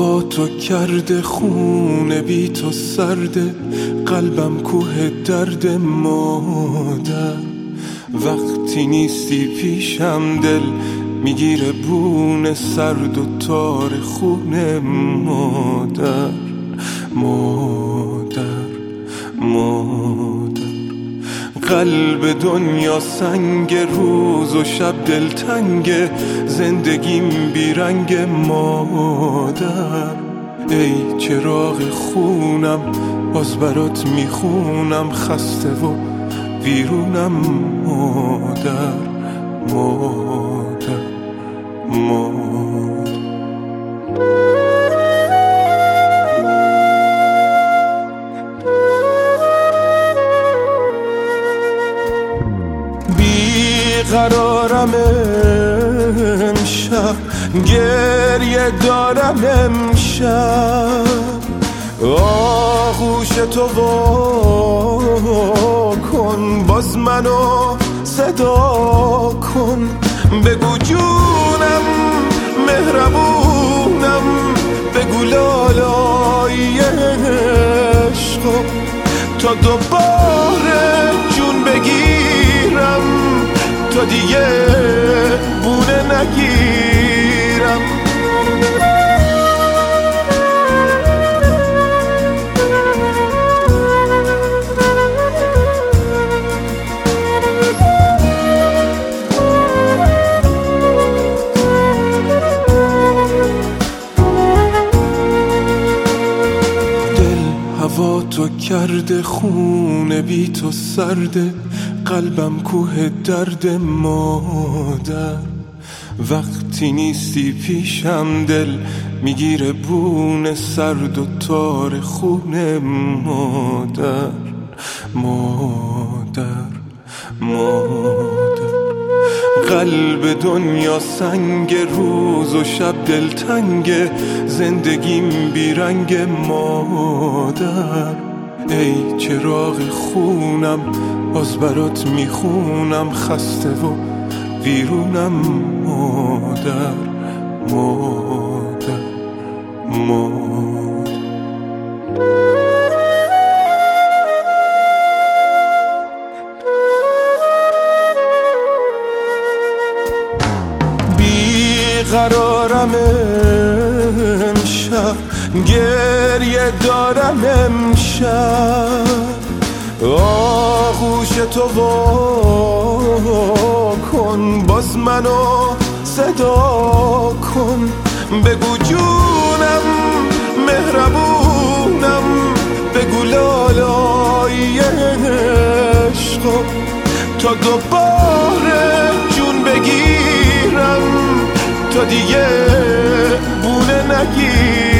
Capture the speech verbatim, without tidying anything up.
هوا تو کرده خونه بی تو سرده، قلبم کوه درد مادر. وقتی نیستی پیشم دل میگیره بونه سرد و تار خونه مادر. مادر مادر قلب دنیا سنگ، روز و شب دلتنگ، زندگیم بیرنگ مادر. ای چراغ خونم باز برات میخونم، خسته و ویرونم مادر. مادر مادر بیقرارم امشب، گریه دارم امشب. آغوش تو وا کن، باز منو صدا کن. بگو جونم مهربونم، بگو لالای عشقو، تا دوباره جون بگیرم، تا دیگه بونه نگیرم. هوا تو کرده خونه بی تو سرده، قلبم کوه درد مادر. وقتی نیستی پیشم دل میگیره بونه سرد و تار خونه مادر. مادر مادر قلب دنیا سنگ، روز و شب دلتنگ، زندگیم بیرنگ مادر. ای چراغ خونم باز برات میخونم، خسته و ویرونم مادر. مادر مادر بیقرارم امشب، گریه دارم امشب. آغوش تو وا کن، باز منو صدا کن. بگو جونم مهربونم، بگو لالای عشقو، تا دوباره جون بگیرم، تا دیگه بونه نگیرم.